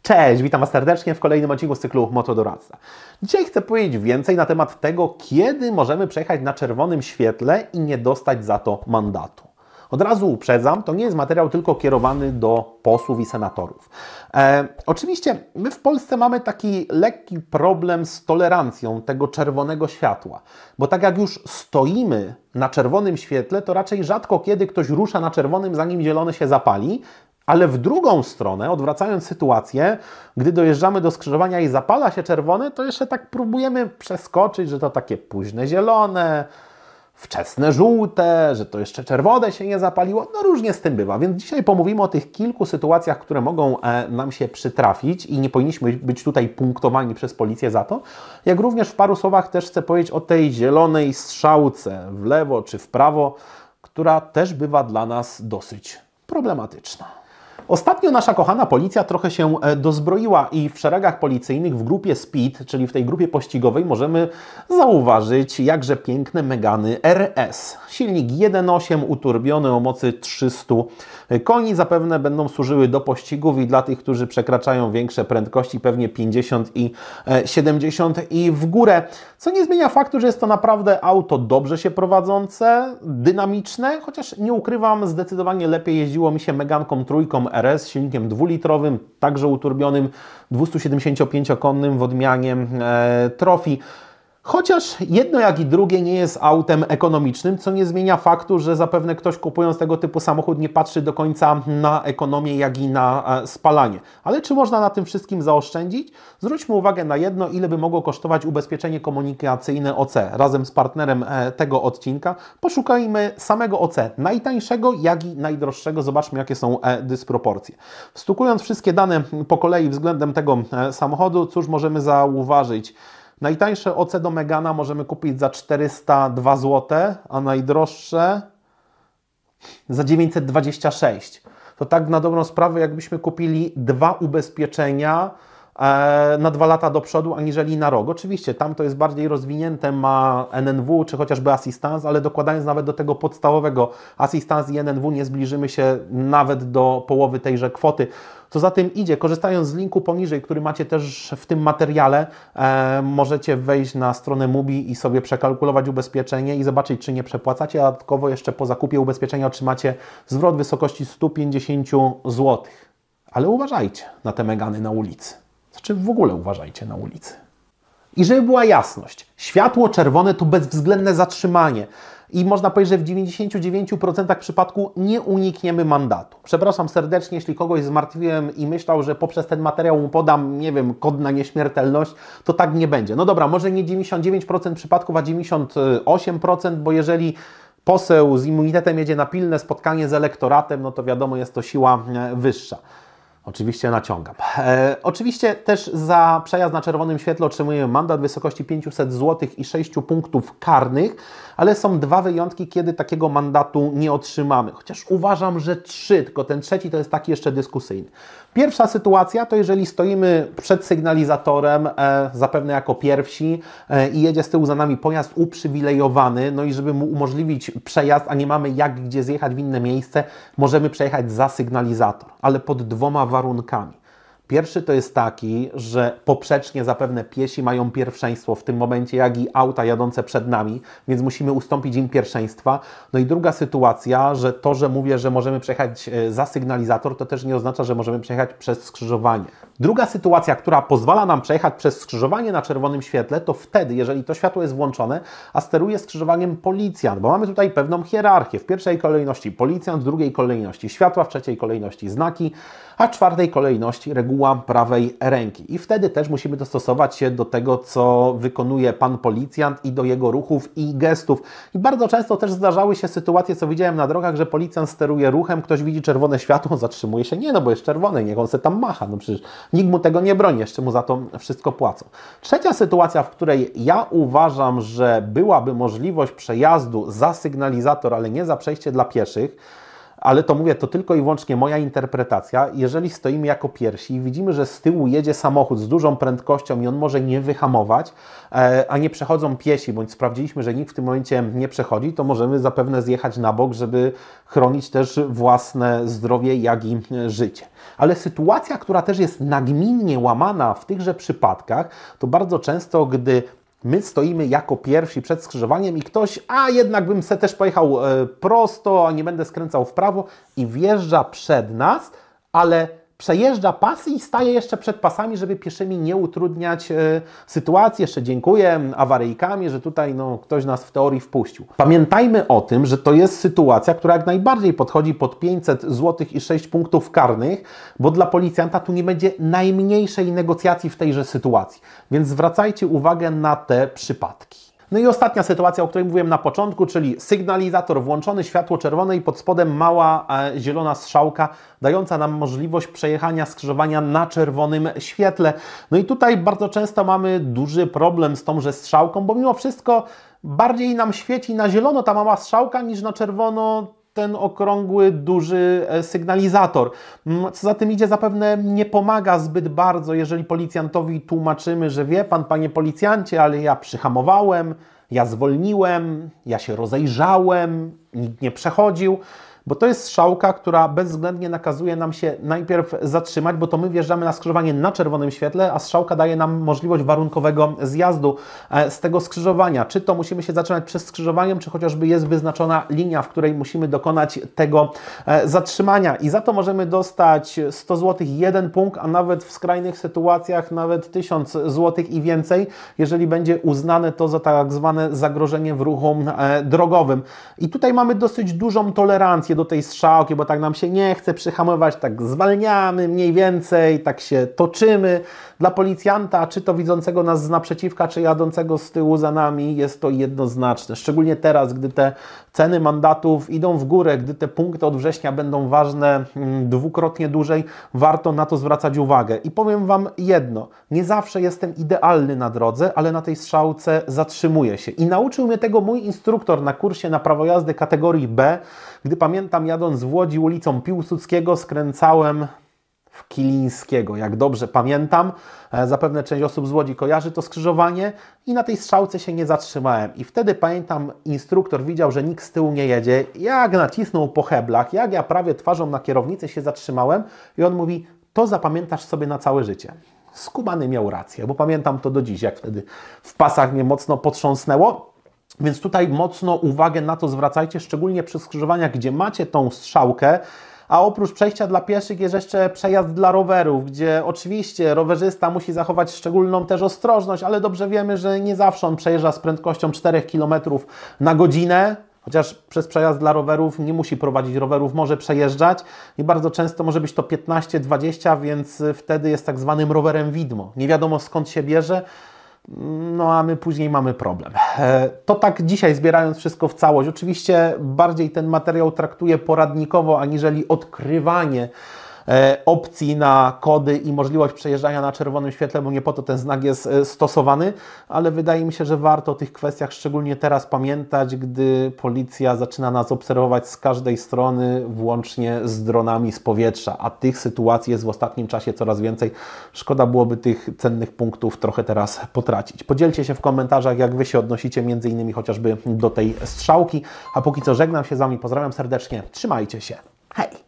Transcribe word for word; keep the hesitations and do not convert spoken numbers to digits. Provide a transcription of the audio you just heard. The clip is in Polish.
Cześć, witam Was serdecznie w kolejnym odcinku z cyklu Motodoradca. Dzisiaj chcę powiedzieć więcej na temat tego, kiedy możemy przejechać na czerwonym świetle i nie dostać za to mandatu. Od razu uprzedzam, to nie jest materiał tylko kierowany do posłów i senatorów. E, oczywiście my w Polsce mamy taki lekki problem z tolerancją tego czerwonego światła, bo tak jak już stoimy na czerwonym świetle, to raczej rzadko kiedy ktoś rusza na czerwonym, zanim zielony się zapali. Ale w drugą stronę, odwracając sytuację, gdy dojeżdżamy do skrzyżowania i zapala się czerwony, to jeszcze tak próbujemy przeskoczyć, że to takie późne zielone, wczesne żółte, że to jeszcze czerwone się nie zapaliło. No różnie z tym bywa. Więc dzisiaj pomówimy o tych kilku sytuacjach, które mogą e, nam się przytrafić i nie powinniśmy być tutaj punktowani przez policję za to. Jak również w paru słowach też chcę powiedzieć o tej zielonej strzałce w lewo czy w prawo, która też bywa dla nas dosyć problematyczna. Ostatnio nasza kochana policja trochę się dozbroiła i w szeregach policyjnych w grupie Speed, czyli w tej grupie pościgowej, możemy zauważyć jakże piękne Megany R S. Silnik jeden osiem uturbiony o mocy trzysta koni zapewne będą służyły do pościgów i dla tych, którzy przekraczają większe prędkości, pewnie pięćdziesiąt i siedemdziesiąt i w górę. Co nie zmienia faktu, że jest to naprawdę auto dobrze się prowadzące, dynamiczne, chociaż nie ukrywam, zdecydowanie lepiej jeździło mi się Meganką trójką R S, silnikiem dwulitrowym, także uturbionym, dwustusiedemdziesięciopięciokonnym w odmianie e, Trophy. Chociaż jedno jak i drugie nie jest autem ekonomicznym, co nie zmienia faktu, że zapewne ktoś kupując tego typu samochód nie patrzy do końca na ekonomię, jak i na e, spalanie. Ale czy można na tym wszystkim zaoszczędzić? Zwróćmy uwagę na jedno, ile by mogło kosztować ubezpieczenie komunikacyjne O C. Razem z partnerem e, tego odcinka poszukajmy samego O C, najtańszego, jak i najdroższego. Zobaczmy, jakie są e, dysproporcje. Wstukując wszystkie dane po kolei względem tego e, samochodu, cóż możemy zauważyć? Najtańsze O C do Megana możemy kupić za czterysta dwa złote, a najdroższe za dziewięćset dwadzieścia sześć. To tak na dobrą sprawę, jakbyśmy kupili dwa ubezpieczenia e, na dwa lata do przodu, aniżeli na rok. Oczywiście tam to jest bardziej rozwinięte, ma N N W czy chociażby Assistance, ale dokładając nawet do tego podstawowego Assistance i N N W nie zbliżymy się nawet do połowy tejże kwoty. Co za tym idzie, korzystając z linku poniżej, który macie też w tym materiale, e, możecie wejść na stronę Mubi i sobie przekalkulować ubezpieczenie i zobaczyć, czy nie przepłacacie, a dodatkowo jeszcze po zakupie ubezpieczenia otrzymacie zwrot w wysokości stu pięćdziesięciu złotych. Ale uważajcie na te Megany na ulicy. Znaczy w ogóle uważajcie na ulicy. I żeby była jasność, światło czerwone to bezwzględne zatrzymanie. I można powiedzieć, że w dziewięćdziesięciu dziewięciu procentach przypadku nie unikniemy mandatu. Przepraszam serdecznie, jeśli kogoś zmartwiłem i myślał, że poprzez ten materiał mu podam, nie wiem, kod na nieśmiertelność, to tak nie będzie. No dobra, może nie dziewięćdziesiąt dziewięć procent przypadków, a dziewięćdziesiąt osiem procent, bo jeżeli poseł z immunitetem jedzie na pilne spotkanie z elektoratem, no to wiadomo, jest to siła wyższa. Oczywiście naciągam. E, oczywiście też za przejazd na czerwonym świetle otrzymujemy mandat w wysokości pięciuset złotych i sześciu punktów karnych, ale są dwa wyjątki, kiedy takiego mandatu nie otrzymamy. Chociaż uważam, że trzy, tylko ten trzeci to jest taki jeszcze dyskusyjny. Pierwsza sytuacja to jeżeli stoimy przed sygnalizatorem, e, zapewne jako pierwsi e, i jedzie z tyłu za nami pojazd uprzywilejowany, no i żeby mu umożliwić przejazd, a nie mamy jak gdzie zjechać w inne miejsce, możemy przejechać za sygnalizator, ale pod dwoma warunkami. Pierwszy to jest taki, że poprzecznie zapewne piesi mają pierwszeństwo w tym momencie, jak i auta jadące przed nami, więc musimy ustąpić im pierwszeństwa. No i druga sytuacja, że to, że mówię, że możemy przejechać za sygnalizator, to też nie oznacza, że możemy przejechać przez skrzyżowanie. Druga sytuacja, która pozwala nam przejechać przez skrzyżowanie na czerwonym świetle, to wtedy, jeżeli to światło jest włączone, a steruje skrzyżowaniem policjant, bo mamy tutaj pewną hierarchię. W pierwszej kolejności policjant, w drugiej kolejności światła, w trzeciej kolejności znaki, a w czwartej kolejności reguła prawej ręki. I wtedy też musimy dostosować się do tego, co wykonuje pan policjant i do jego ruchów i gestów. I bardzo często też zdarzały się sytuacje, co widziałem na drogach, że policjant steruje ruchem, ktoś widzi czerwone światło, zatrzymuje się. Nie, no bo jest czerwone, niech on se tam macha. No przecież nikt mu tego nie broni, jeszcze mu za to wszystko płacą. Trzecia sytuacja, w której ja uważam, że byłaby możliwość przejazdu za sygnalizator, ale nie za przejście dla pieszych, ale to mówię, to tylko i wyłącznie moja interpretacja. Jeżeli stoimy jako pierwsi i widzimy, że z tyłu jedzie samochód z dużą prędkością i on może nie wyhamować, a nie przechodzą piesi, bądź sprawdziliśmy, że nikt w tym momencie nie przechodzi, to możemy zapewne zjechać na bok, żeby chronić też własne zdrowie, jak i życie. Ale sytuacja, która też jest nagminnie łamana w tychże przypadkach, to bardzo często, gdy my stoimy jako pierwsi przed skrzyżowaniem i ktoś, a jednak bym se też pojechał e, prosto, a nie będę skręcał w prawo i wjeżdża przed nas, ale przejeżdża pasy i staje jeszcze przed pasami, żeby pieszymi nie utrudniać e, sytuacji. Jeszcze dziękuję awaryjkami, że tutaj no, ktoś nas w teorii wpuścił. Pamiętajmy o tym, że to jest sytuacja, która jak najbardziej podchodzi pod pięćset złotych i sześć punktów karnych, bo dla policjanta tu nie będzie najmniejszej negocjacji w tejże sytuacji. Więc zwracajcie uwagę na te przypadki. No i ostatnia sytuacja, o której mówiłem na początku, czyli sygnalizator włączony, światło czerwone i pod spodem mała e, zielona strzałka, dająca nam możliwość przejechania skrzyżowania na czerwonym świetle. No i tutaj bardzo często mamy duży problem z tąże strzałką, bo mimo wszystko bardziej nam świeci na zielono ta mała strzałka niż na czerwono ten okrągły, duży sygnalizator. Co za tym idzie, zapewne nie pomaga zbyt bardzo, jeżeli policjantowi tłumaczymy, że wie pan, panie policjancie, ale ja przyhamowałem, ja zwolniłem, ja się rozejrzałem, nikt nie przechodził. Bo to jest strzałka, która bezwzględnie nakazuje nam się najpierw zatrzymać, bo to my wjeżdżamy na skrzyżowanie na czerwonym świetle, a strzałka daje nam możliwość warunkowego zjazdu z tego skrzyżowania. Czy to musimy się zatrzymać przed skrzyżowaniem, czy chociażby jest wyznaczona linia, w której musimy dokonać tego zatrzymania. I za to możemy dostać sto złotych jeden punkt, a nawet w skrajnych sytuacjach nawet tysiąc złotych i więcej, jeżeli będzie uznane to za tak zwane zagrożenie w ruchu drogowym. I tutaj mamy dosyć dużą tolerancję do tej strzałki, bo tak nam się nie chce przyhamować, tak zwalniamy mniej więcej, tak się toczymy. Dla policjanta, czy to widzącego nas z naprzeciwka, czy jadącego z tyłu za nami, jest to jednoznaczne. Szczególnie teraz, gdy te ceny mandatów idą w górę, gdy te punkty od września będą ważne dwukrotnie dłużej, warto na to zwracać uwagę. I powiem Wam jedno, nie zawsze jestem idealny na drodze, ale na tej strzałce zatrzymuję się. I nauczył mnie tego mój instruktor na kursie na prawo jazdy kategorii B, gdy pamiętam, jadąc w Łodzi ulicą Piłsudskiego, skręcałem w Kilińskiego, jak dobrze pamiętam. Zapewne część osób z Łodzi kojarzy to skrzyżowanie i na tej strzałce się nie zatrzymałem. I wtedy pamiętam, instruktor widział, że nikt z tyłu nie jedzie, jak nacisnął po heblach, jak ja prawie twarzą na kierownicę się zatrzymałem i on mówi, to zapamiętasz sobie na całe życie. Skubany miał rację, bo pamiętam to do dziś, jak wtedy w pasach mnie mocno potrząsnęło. Więc tutaj mocno uwagę na to zwracajcie, szczególnie przy skrzyżowaniach, gdzie macie tą strzałkę, a oprócz przejścia dla pieszych jest jeszcze przejazd dla rowerów, gdzie oczywiście rowerzysta musi zachować szczególną też ostrożność, ale dobrze wiemy, że nie zawsze on przejeżdża z prędkością czterech kilometrów na godzinę, chociaż przez przejazd dla rowerów nie musi prowadzić rowerów, może przejeżdżać i bardzo często może być to piętnaście dwadzieścia, więc wtedy jest tak zwanym rowerem widmo. Nie wiadomo skąd się bierze, no a my później mamy problem. To tak dzisiaj, zbierając wszystko w całość. Oczywiście bardziej ten materiał traktuję poradnikowo, aniżeli odkrywanie opcji na kody i możliwość przejeżdżania na czerwonym świetle, bo nie po to ten znak jest stosowany, ale wydaje mi się, że warto o tych kwestiach szczególnie teraz pamiętać, gdy policja zaczyna nas obserwować z każdej strony, włącznie z dronami z powietrza, a tych sytuacji jest w ostatnim czasie coraz więcej. Szkoda byłoby tych cennych punktów trochę teraz potracić. Podzielcie się w komentarzach, jak Wy się odnosicie między innymi chociażby do tej strzałki, a póki co żegnam się z Wami, pozdrawiam serdecznie, trzymajcie się, hej!